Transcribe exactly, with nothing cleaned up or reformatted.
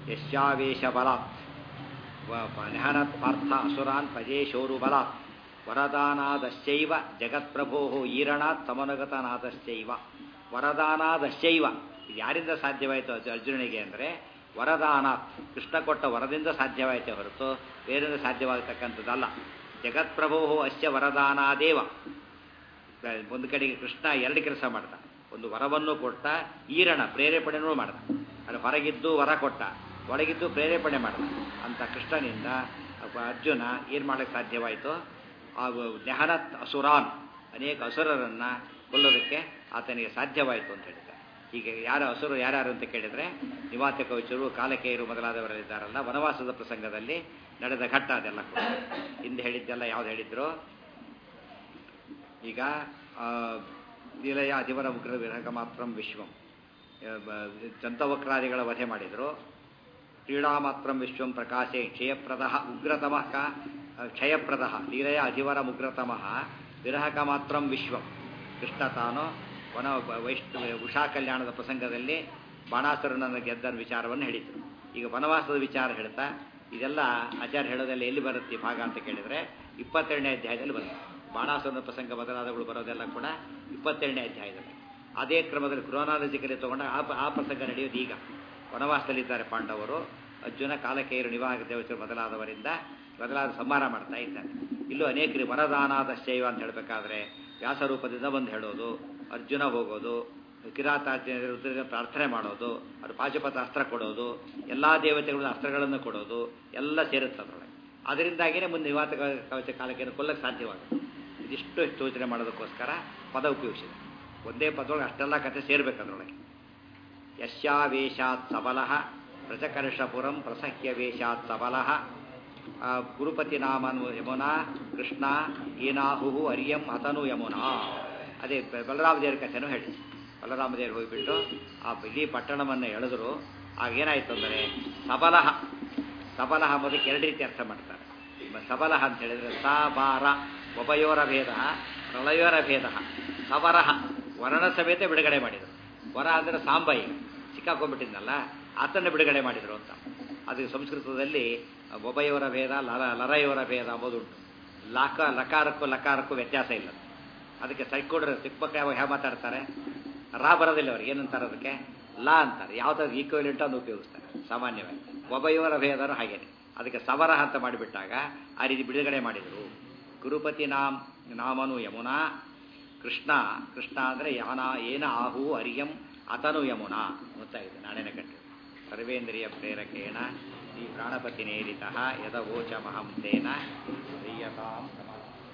ಯಶ್ಯಾವೇಶ ಬಲಾತ್ ನೆಹನತ್ ಪಾರ್ಥ ಅಸುರಾನ್ ಪಜೇಶೋರು ಬಲಾತ್ ವರದಾನಾದಶ್ಚೈವ ಜಗತ್ಪ್ರಭೋ ಈರಣಾತ್ ಸಮನುಗತನಾದಶ್ಚೈವ ವರದಾನಾದಶ್ಚೈವ ಇದು ಯಾರಿಂದ ಸಾಧ್ಯವಾಯಿತು ಅದು ಅರ್ಜುನನಿಗೆ ಅಂದರೆ ವರದಾನಾತ್ ಕೃಷ್ಣ ಕೊಟ್ಟ ವರದಿಂದ ಸಾಧ್ಯವಾಯಿತೆ ಹೊರತು ಬೇರೆಯಿಂದ ಸಾಧ್ಯವಾಗತಕ್ಕಂಥದ್ದಲ್ಲ. ಜಗತ್ಪ್ರಭೋ ಅಶ್ಯ ವರದಾನಾದೇವ. ಒಂದು ಕಡೆಗೆ ಕೃಷ್ಣ ಎರಡು ಕೆಲಸ ಮಾಡ್ದ. ಒಂದು ವರವನ್ನು ಕೊಟ್ಟ, ಈರಣ ಪ್ರೇರೇಪಣೆನೂ ಮಾಡ್ದ. ಅದು ಹೊರಗಿದ್ದು ವರ ಕೊಟ್ಟ, ಒಳಗಿದ್ದು ಪ್ರೇರೇಪಣೆ ಮಾಡ್ದ. ಅಂತ ಕೃಷ್ಣನಿಂದ ಅರ್ಜುನ ಏನು ಮಾಡಲಿಕ್ಕೆ ಸಾಧ್ಯವಾಯಿತು? ಆ ನೆಹನತ್ ಅಸುರಾನ್ ಅನೇಕ ಅಸುರರನ್ನು ಕೊಲ್ಲೋದಕ್ಕೆ ಆತನಿಗೆ ಸಾಧ್ಯವಾಯಿತು ಅಂತ ಹೇಳಿದ್ದಾರೆ. ಹೀಗೆ ಯಾರು ಅಸುರು ಯಾರ್ಯಾರು ಅಂತ ಕೇಳಿದರೆ ನಿವಾತ ಕವಚರು, ಕಾಲಕೇಯರು ಮೊದಲಾದವರಿದ್ದಾರಲ್ಲ, ವನವಾಸದ ಪ್ರಸಂಗದಲ್ಲಿ ನಡೆದ ಘಟ್ಟ ಅದೆಲ್ಲ ಕೂಡ. ಹಿಂದೆ ಹೇಳಿದ್ದೆಲ್ಲ ಯಾವ್ದು ಹೇಳಿದ್ರು? ಈಗ ಲೀಲೆಯ ಅಧಿವರ ಉಗ್ರ ವಿರಹಕ ಮಾತ್ರ ವಿಶ್ವಂ, ಚಂತವಕ್ರಾದಿಗಳ ವಧೆ ಮಾಡಿದರು. ಕ್ರೀಡಾ ಮಾತ್ರ ವಿಶ್ವಂ ಪ್ರಕಾಶೆ ಕ್ಷಯಪ್ರದಃ ಉಗ್ರತಮಃ ಕ್ಷಯಪ್ರದಃ ಲೀಲೆಯ ಅಧಿವರ ಉಗ್ರತಮಃ ವಿರಹಕ ಮಾತ್ರ ವಿಶ್ವಂ. ಕೃಷ್ಣ ತಾನು ವನ ವೈಷ್ಣು ಉಷಾ ಕಲ್ಯಾಣದ ಪ್ರಸಂಗದಲ್ಲಿ ಬಾಣಾಸುರನನ್ನು ಗೆದ್ದ ವಿಚಾರವನ್ನು ಹೇಳಿದರು. ಈಗ ವನವಾಸದ ವಿಚಾರ ಹೇಳ್ತಾ ಇದೆಲ್ಲ ಆಚಾರ್ಯ ಹೇಳೋದೆಲ್ಲ ಎಲ್ಲಿ ಬರುತ್ತೆ ಭಾಗ ಅಂತ ಕೇಳಿದರೆ ಇಪ್ಪತ್ತೆರಡನೇ ಅಧ್ಯಾಯದಲ್ಲಿ ಬರುತ್ತೆ. ಬಾಣಾಸುರನ ಪ್ರಸಂಗ ಮೊದಲಾದಗಳು ಬರೋದೆಲ್ಲ ಕೂಡ ಇಪ್ಪತ್ತೆರಡನೇ ಅಧ್ಯಾಯದಲ್ಲಿ. ಅದೇ ಕ್ರಮದಲ್ಲಿ ಕ್ರೋನಾಲಜಿಕಲಿ ತಗೊಂಡ ಆ ಆ ಪ್ರಸಂಗ ನಡೆಯೋದು ಈಗ. ವನವಾಸದಲ್ಲಿದ್ದಾರೆ ಪಾಂಡವರು, ಅರ್ಜುನ ಕಾಲಕೇಯರು ನಿವಾಹಕ ದೇವಚರು ಮೊದಲಾದವರಿಂದ ಮೊದಲಾದ ಸಂಹಾರ ಮಾಡ್ತಾ ಇದ್ದಾರೆ. ಇಲ್ಲೂ ಅನೇಕರಿ ವರದಾನಾದ ಶೈವ ಅಂತ ಹೇಳಬೇಕಾದ್ರೆ ವ್ಯಾಸರೂಪದಿಂದ ಬಂದು ಹೇಳೋದು, ಅರ್ಜುನ ಹೋಗೋದು, ಕಿರಾತಾರ್ಜುನ ಪ್ರಾರ್ಥನೆ ಮಾಡೋದು, ಅವರು ಪಾಶುಪತ ಅಸ್ತ್ರ ಕೊಡೋದು, ಎಲ್ಲ ದೇವತೆಗಳ ಅಸ್ತ್ರಗಳನ್ನು ಕೊಡೋದು ಎಲ್ಲ ಸೇರುತ್ತೆ ಅದರೊಳಗೆ. ಅದರಿಂದಾಗಿಯೇ ಮುಂದೆ ನಿವಾತ ಕವಚ ಕಾಲಕ್ಕೆ ಕೊಲ್ಲಕ್ಕೆ ಸಾಧ್ಯವಾಗುತ್ತೆ. ಇದಿಷ್ಟು ಯೋಚನೆ ಮಾಡೋದಕ್ಕೋಸ್ಕರ ಪದ ಉಪಯೋಗಿಸಿದೆ. ಒಂದೇ ಪದೊಳಗೆ ಅಷ್ಟೆಲ್ಲ ಕಥೆ ಸೇರ್ಬೇಕು ಅದರೊಳಗೆ. ಯಶ್ಯಾವೇಶಾತ್ ಸಬಲಃ ಪ್ರಚಕರ್ಷಪುರಂ ಪ್ರಸಹ್ಯವೇಶಾತ್ ಸಬಲಃ ಗುರುಪತಿ ನಾಮನು ಯಮುನಾ ಕೃಷ್ಣ ಏನಾಹು ಅರಿಯಂ ಹತನು ಯಮುನಾ. ಅದೇ ಬಲರಾಮದೇವರ ಕಥೆನೂ ಹೇಳಿ. ಬಲರಾಮದೇವರು ಹೋಗಿಬಿಟ್ಟು ಆ ಇಡೀ ಪಟ್ಟಣವನ್ನು ಎಳೆದರು. ಆಗ ಏನಾಯಿತು ಅಂದರೆ ಸಬಲಃ ಸಬಲಃ ಮೊದಲಿಗೆ ಎರಡು ರೀತಿ ಅರ್ಥ ಮಾಡ್ತಾರೆ. ಸಬಲಃ ಅಂತ ಹೇಳಿದರೆ ಸಾಬಾರ ಉಭಯೋರ ಭೇದ ಪ್ರಳಯೋರ ಭೇದ. ಸಬರಹ ವರ್ಣ ಸಮೇತ ಬಿಡುಗಡೆ ಮಾಡಿದರು. ವರ ಅಂದರೆ ಸಾಂಬಾಯಿ ಸಿಕ್ಕಾಕೊಂಡ್ಬಿಟ್ಟಿದ್ನಲ್ಲ ಆತನ್ನು ಬಿಡುಗಡೆ ಮಾಡಿದರು ಅಂತ. ಅದು ಸಂಸ್ಕೃತದಲ್ಲಿ ಒಬಯೋರ ಭೇದ ಲರ ಲರಯೋರ ಭೇದ ಅಂಬೋದುಂಟು. ಲಾಕ ಲಕಾರಕ್ಕೂ ಲಕಾರಕ್ಕೂ ವ್ಯತ್ಯಾಸ ಇಲ್ಲ. ಅದಕ್ಕೆ ಸೈಕೋಡ್ರೆ ಚಿಕ್ಕ ಮಕ್ಕಳು ಯಾವಾಗ ಹೇಗೆ ಮಾತಾಡ್ತಾರೆ, ರಾ ಬರೋದಿಲ್ಲ ಅವ್ರಿಗೆ, ಏನಂತಾರೆ ಅದಕ್ಕೆ ಲಾ ಅಂತಾರೆ. ಯಾವುದಾದ್ರು ಈಕ್ವಲೆಂಟ್ ಅನ್ನು ಉಪಯೋಗಿಸ್ತಾರೆ ಸಾಮಾನ್ಯವಾಗಿ. ಒಬಯೋರ ಭೇದರು ಹಾಗೇನೆ. ಅದಕ್ಕೆ ಸವರ ಅಂತ ಮಾಡಿಬಿಟ್ಟಾಗ ಆ ರೀತಿ ಬಿಡುಗಡೆ ಮಾಡಿದರು. ಗುರುಪತಿ ನಾಮ್ ನಾಮನು ಯಮುನಾ ಕೃಷ್ಣ ಕೃಷ್ಣ ಅಂದರೆ ಯಾನ ಏನ ಆಹು ಅರಿಯಂ ಅತನು ಯಮುನಾ ಗೊತ್ತಾಗಿದೆ. ನಾಳೆನ ಕಟ್ಟು ಸರ್ವೇಂದ್ರಿಯ ಪ್ರೇರಕೇಣ ಈ ಪ್ರಾಣಪತಿ ನೇರಿತಃ ಯದವೋಚಮಹಂ ತೇನ ಪ್ರಿಯತಾಂ